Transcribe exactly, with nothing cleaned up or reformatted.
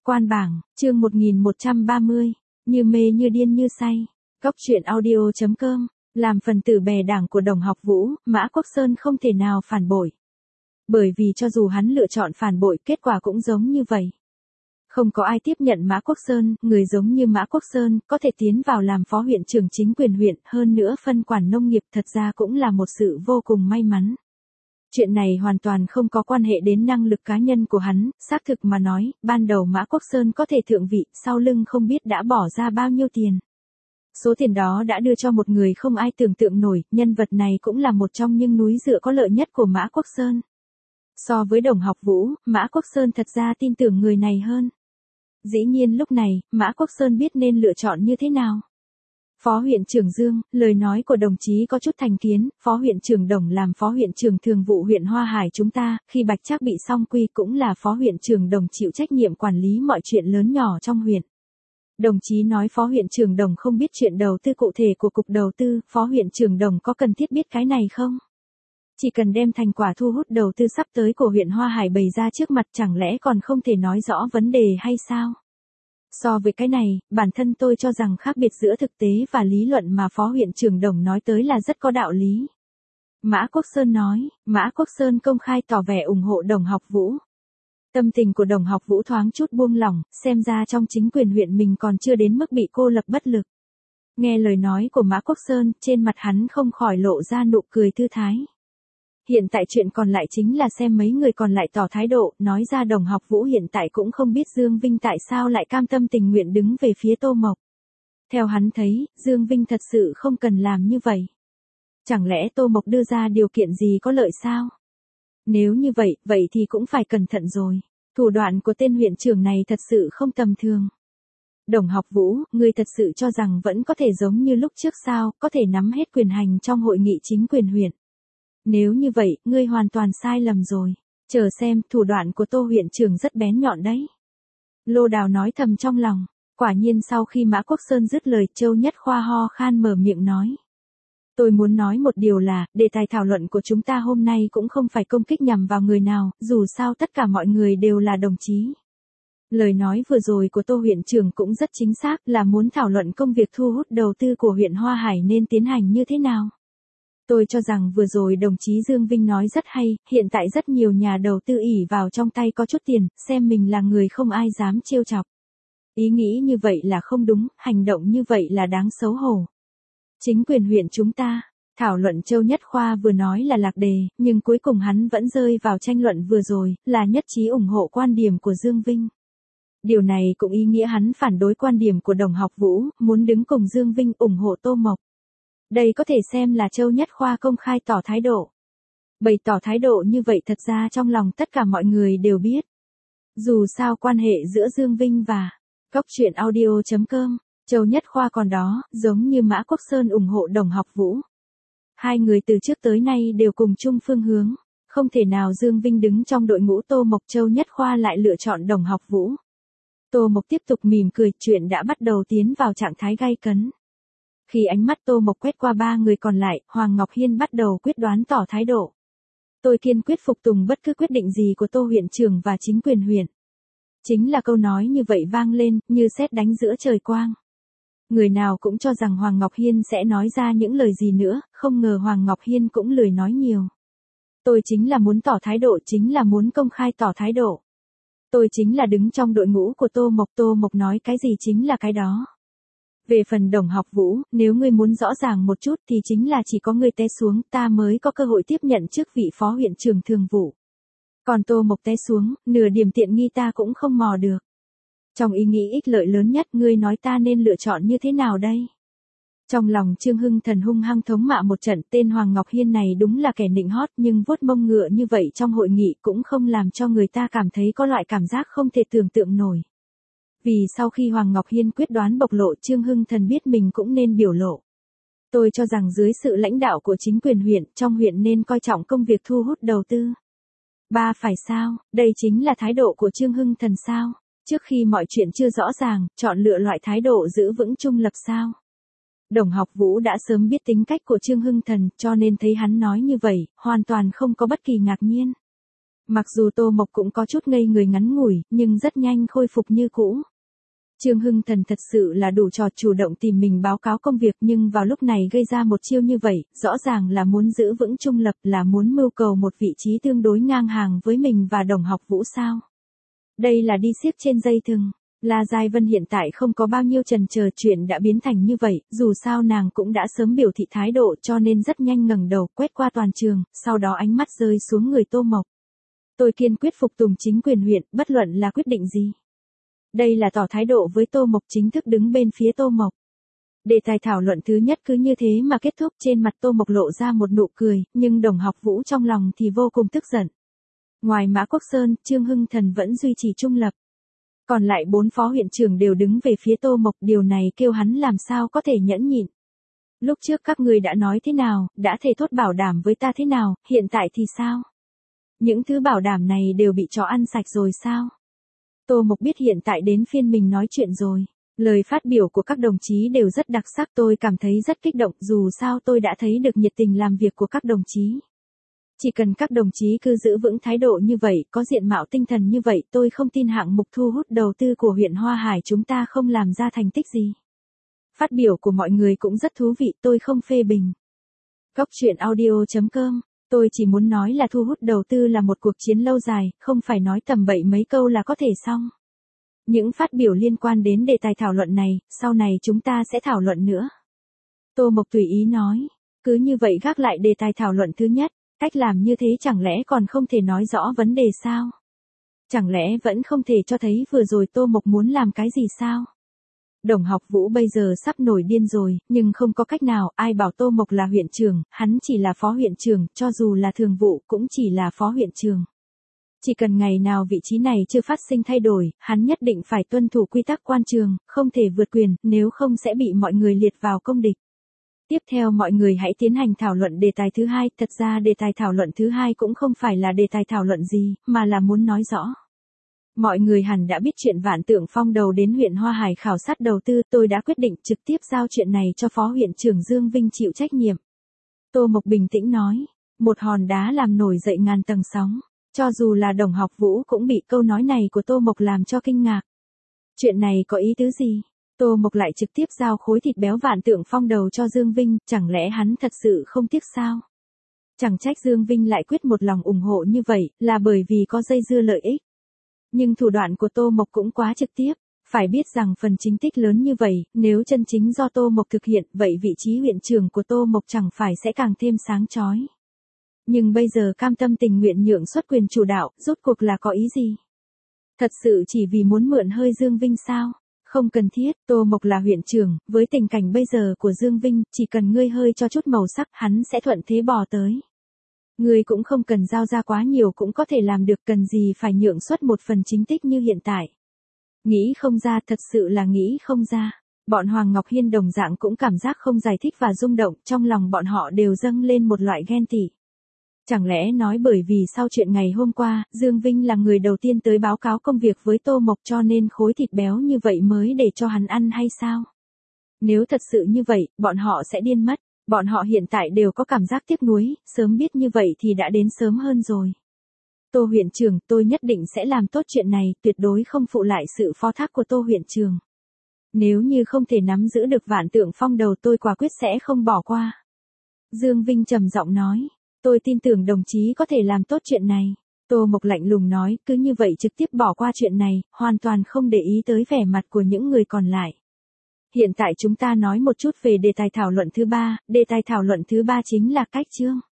Quan bảng, chương một nghìn một trăm ba mươi, như mê như điên như say. Cóc truyện audio chấm com, làm phần tử bè đảng của Đồng Học Vũ, Mã Quốc Sơn không thể nào phản bội. Bởi vì cho dù hắn lựa chọn phản bội, kết quả cũng giống như vậy. Không có ai tiếp nhận Mã Quốc Sơn, người giống như Mã Quốc Sơn, có thể tiến vào làm phó huyện trưởng chính quyền huyện, hơn nữa phân quản nông nghiệp, thật ra cũng là một sự vô cùng may mắn. Chuyện này hoàn toàn không có quan hệ đến năng lực cá nhân của hắn, xác thực mà nói, ban đầu Mã Quốc Sơn có thể thượng vị, sau lưng không biết đã bỏ ra bao nhiêu tiền. Số tiền đó đã đưa cho một người không ai tưởng tượng nổi, nhân vật này cũng là một trong những núi dựa có lợi nhất của Mã Quốc Sơn. So với Đồng Học Vũ, Mã Quốc Sơn thật ra tin tưởng người này hơn. Dĩ nhiên lúc này, Mã Quốc Sơn biết nên lựa chọn như thế nào. Phó huyện trưởng Dương, lời nói của đồng chí có chút thành kiến, phó huyện trưởng Đồng làm phó huyện trưởng thường vụ huyện Hoa Hải chúng ta, khi Bạch Trác bị song quy cũng là phó huyện trưởng Đồng chịu trách nhiệm quản lý mọi chuyện lớn nhỏ trong huyện. Đồng chí nói phó huyện trưởng Đồng không biết chuyện đầu tư cụ thể của cục đầu tư, phó huyện trưởng Đồng có cần thiết biết cái này không? Chỉ cần đem thành quả thu hút đầu tư sắp tới của huyện Hoa Hải bày ra trước mặt, chẳng lẽ còn không thể nói rõ vấn đề hay sao? So với cái này, bản thân tôi cho rằng khác biệt giữa thực tế và lý luận mà phó huyện trưởng Đồng nói tới là rất có đạo lý. Mã Quốc Sơn nói, Mã Quốc Sơn công khai tỏ vẻ ủng hộ Đồng Học Vũ. Tâm tình của Đồng Học Vũ thoáng chút buông lỏng, xem ra trong chính quyền huyện mình còn chưa đến mức bị cô lập bất lực. Nghe lời nói của Mã Quốc Sơn, trên mặt hắn không khỏi lộ ra nụ cười thư thái. Hiện tại chuyện còn lại chính là xem mấy người còn lại tỏ thái độ, nói ra Đồng Học Vũ hiện tại cũng không biết Dương Vinh tại sao lại cam tâm tình nguyện đứng về phía Tô Mộc. Theo hắn thấy, Dương Vinh thật sự không cần làm như vậy. Chẳng lẽ Tô Mộc đưa ra điều kiện gì có lợi sao? Nếu như vậy, vậy thì cũng phải cẩn thận rồi. Thủ đoạn của tên huyện trưởng này thật sự không tầm thường. Đồng Học Vũ, ngươi thật sự cho rằng vẫn có thể giống như lúc trước sao, có thể nắm hết quyền hành trong hội nghị chính quyền huyện. Nếu như vậy, ngươi hoàn toàn sai lầm rồi. Chờ xem, thủ đoạn của Tô huyện trưởng rất bén nhọn đấy. Lô Đào nói thầm trong lòng. Quả nhiên sau khi Mã Quốc Sơn dứt lời, Châu Nhất Khoa ho khan mở miệng nói. Tôi muốn nói một điều là, đề tài thảo luận của chúng ta hôm nay cũng không phải công kích nhằm vào người nào, dù sao tất cả mọi người đều là đồng chí. Lời nói vừa rồi của Tô huyện trưởng cũng rất chính xác, là muốn thảo luận công việc thu hút đầu tư của huyện Hoa Hải nên tiến hành như thế nào. Tôi cho rằng vừa rồi đồng chí Dương Vinh nói rất hay, hiện tại rất nhiều nhà đầu tư ỷ vào trong tay có chút tiền, xem mình là người không ai dám trêu chọc. Ý nghĩ như vậy là không đúng, hành động như vậy là đáng xấu hổ. Chính quyền huyện chúng ta, thảo luận Châu Nhất Khoa vừa nói là lạc đề, nhưng cuối cùng hắn vẫn rơi vào tranh luận vừa rồi, là nhất trí ủng hộ quan điểm của Dương Vinh. Điều này cũng ý nghĩa hắn phản đối quan điểm của Đồng Học Vũ, muốn đứng cùng Dương Vinh ủng hộ Tô Mộc. Đây có thể xem là Châu Nhất Khoa công khai tỏ thái độ. Bày tỏ thái độ như vậy thật ra trong lòng tất cả mọi người đều biết. Dù sao quan hệ giữa Dương Vinh và cóc truyện audio chấm com, Châu Nhất Khoa còn đó, giống như Mã Quốc Sơn ủng hộ Đồng Học Vũ. Hai người từ trước tới nay đều cùng chung phương hướng, không thể nào Dương Vinh đứng trong đội ngũ Tô Mộc, Châu Nhất Khoa lại lựa chọn Đồng Học Vũ. Tô Mộc tiếp tục mỉm cười, chuyện đã bắt đầu tiến vào trạng thái gay cấn. Khi ánh mắt Tô Mộc quét qua ba người còn lại, Hoàng Ngọc Hiên bắt đầu quyết đoán tỏ thái độ. Tôi kiên quyết phục tùng bất cứ quyết định gì của Tô huyện trưởng và chính quyền huyện. Chính là câu nói như vậy vang lên, như sét đánh giữa trời quang. Người nào cũng cho rằng Hoàng Ngọc Hiên sẽ nói ra những lời gì nữa, không ngờ Hoàng Ngọc Hiên cũng lười nói nhiều. Tôi chính là muốn tỏ thái độ, chính là muốn công khai tỏ thái độ. Tôi chính là đứng trong đội ngũ của Tô Mộc, Tô Mộc nói cái gì chính là cái đó. Về phần Đồng Học Vũ, nếu ngươi muốn rõ ràng một chút thì chính là chỉ có ngươi té xuống, ta mới có cơ hội tiếp nhận chức vị phó huyện trưởng thường vụ. Còn Tô Mộc té xuống, nửa điểm tiện nghi ta cũng không mò được. Trong ý nghĩ ích lợi lớn nhất, ngươi nói ta nên lựa chọn như thế nào đây? Trong lòng Trương Hưng Thần hung hăng thống mạ một trận, tên Hoàng Ngọc Hiên này đúng là kẻ nịnh hót, nhưng vuốt mông ngựa như vậy trong hội nghị cũng không làm cho người ta cảm thấy có loại cảm giác không thể tưởng tượng nổi. Vì sau khi Hoàng Ngọc Hiên quyết đoán bộc lộ, Trương Hưng Thần biết mình cũng nên biểu lộ. Tôi cho rằng dưới sự lãnh đạo của chính quyền huyện, trong huyện nên coi trọng công việc thu hút đầu tư. Ba phải sao, đây chính là thái độ của Trương Hưng Thần sao? Trước khi mọi chuyện chưa rõ ràng, chọn lựa loại thái độ giữ vững trung lập sao? Đồng Học Vũ đã sớm biết tính cách của Trương Hưng Thần, cho nên thấy hắn nói như vậy, hoàn toàn không có bất kỳ ngạc nhiên. Mặc dù Tô Mộc cũng có chút ngây người ngắn ngủi, nhưng rất nhanh khôi phục như cũ. Trương Hưng Thần thật sự là đủ trò chủ động tìm mình báo cáo công việc, nhưng vào lúc này gây ra một chiêu như vậy, rõ ràng là muốn giữ vững trung lập, là muốn mưu cầu một vị trí tương đối ngang hàng với mình và Đồng Học Vũ sao. Đây là đi xiếc trên dây thừng. La Giai Vân hiện tại không có bao nhiêu chần chờ, chuyện đã biến thành như vậy, dù sao nàng cũng đã sớm biểu thị thái độ, cho nên rất nhanh ngẩng đầu quét qua toàn trường, sau đó ánh mắt rơi xuống người Tô Mộc. Tôi kiên quyết phục tùng chính quyền huyện, bất luận là quyết định gì. Đây là tỏ thái độ với Tô Mộc, chính thức đứng bên phía Tô Mộc. Đề tài thảo luận thứ nhất cứ như thế mà kết thúc, trên mặt Tô Mộc lộ ra một nụ cười, nhưng Đồng Học Vũ trong lòng thì vô cùng tức giận. Ngoài Mã Quốc Sơn, Trương Hưng Thần vẫn duy trì trung lập. Còn lại bốn phó huyện trưởng đều đứng về phía Tô Mộc, điều này kêu hắn làm sao có thể nhẫn nhịn. Lúc trước các người đã nói thế nào, đã thề thốt bảo đảm với ta thế nào, hiện tại thì sao? Những thứ bảo đảm này đều bị chó ăn sạch rồi sao? Tô Mộc biết hiện tại đến phiên mình nói chuyện rồi. Lời phát biểu của các đồng chí đều rất đặc sắc, tôi cảm thấy rất kích động, dù sao tôi đã thấy được nhiệt tình làm việc của các đồng chí. Chỉ cần các đồng chí cứ giữ vững thái độ như vậy, có diện mạo tinh thần như vậy, tôi không tin hạng mục thu hút đầu tư của huyện Hoa Hải chúng ta không làm ra thành tích gì. Phát biểu của mọi người cũng rất thú vị, tôi không phê bình. Góc truyện audio chấm com, tôi chỉ muốn nói là thu hút đầu tư là một cuộc chiến lâu dài, không phải nói tầm bậy mấy câu là có thể xong. Những phát biểu liên quan đến đề tài thảo luận này, sau này chúng ta sẽ thảo luận nữa. Tô Mộc tùy ý nói, cứ như vậy gác lại đề tài thảo luận thứ nhất. Cách làm như thế chẳng lẽ còn không thể nói rõ vấn đề sao? Chẳng lẽ vẫn không thể cho thấy vừa rồi Tô Mộc muốn làm cái gì sao? Đồng Học Vũ bây giờ sắp nổi điên rồi, nhưng không có cách nào, ai bảo Tô Mộc là huyện trưởng, hắn chỉ là phó huyện trưởng, cho dù là thường vụ cũng chỉ là phó huyện trưởng. Chỉ cần ngày nào vị trí này chưa phát sinh thay đổi, hắn nhất định phải tuân thủ quy tắc quan trường, không thể vượt quyền, nếu không sẽ bị mọi người liệt vào công địch. Tiếp theo mọi người hãy tiến hành thảo luận đề tài thứ hai, thật ra đề tài thảo luận thứ hai cũng không phải là đề tài thảo luận gì, mà là muốn nói rõ. Mọi người hẳn đã biết chuyện Vạn Tượng Phong đầu đến huyện Hoa Hải khảo sát đầu tư, tôi đã quyết định trực tiếp giao chuyện này cho phó huyện trưởng Dương Vinh chịu trách nhiệm. Tô Mộc bình tĩnh nói, một hòn đá làm nổi dậy ngàn tầng sóng, cho dù là Đồng Học Vũ cũng bị câu nói này của Tô Mộc làm cho kinh ngạc. Chuyện này có ý tứ gì? Tô Mộc lại trực tiếp giao khối thịt béo Vạn Tượng Phong đầu cho Dương Vinh, chẳng lẽ hắn thật sự không tiếc sao? Chẳng trách Dương Vinh lại quyết một lòng ủng hộ như vậy, là bởi vì có dây dưa lợi ích. Nhưng thủ đoạn của Tô Mộc cũng quá trực tiếp, phải biết rằng phần chính tích lớn như vậy, nếu chân chính do Tô Mộc thực hiện, vậy vị trí huyện trưởng của Tô Mộc chẳng phải sẽ càng thêm sáng chói. Nhưng bây giờ cam tâm tình nguyện nhượng xuất quyền chủ đạo, rốt cuộc là có ý gì? Thật sự chỉ vì muốn mượn hơi Dương Vinh sao? Không cần thiết, Tô Mộc là huyện trưởng, với tình cảnh bây giờ của Dương Vinh, chỉ cần ngươi hơi cho chút màu sắc, hắn sẽ thuận thế bò tới. Ngươi cũng không cần giao ra quá nhiều cũng có thể làm được, cần gì phải nhượng xuất một phần chính tích như hiện tại. Nghĩ không ra, thật sự là nghĩ không ra. Bọn Hoàng Ngọc Hiên đồng dạng cũng cảm giác không giải thích và rung động, trong lòng bọn họ đều dâng lên một loại ghen tị. Chẳng lẽ nói bởi vì sau chuyện ngày hôm qua, Dương Vinh là người đầu tiên tới báo cáo công việc với Tô Mộc cho nên khối thịt béo như vậy mới để cho hắn ăn hay sao? Nếu thật sự như vậy, bọn họ sẽ điên mất. Bọn họ hiện tại đều có cảm giác tiếc nuối, sớm biết như vậy thì đã đến sớm hơn rồi. Tô huyện trưởng, tôi nhất định sẽ làm tốt chuyện này, tuyệt đối không phụ lại sự phó thác của Tô huyện trưởng. Nếu như không thể nắm giữ được Vạn Tượng Phong đầu, tôi quả quyết sẽ không bỏ qua. Dương Vinh trầm giọng nói. Tôi tin tưởng đồng chí có thể làm tốt chuyện này. Tô Mộc lạnh lùng nói, cứ như vậy trực tiếp bỏ qua chuyện này, hoàn toàn không để ý tới vẻ mặt của những người còn lại. Hiện tại chúng ta nói một chút về đề tài thảo luận thứ ba, đề tài thảo luận thứ ba chính là cách chương.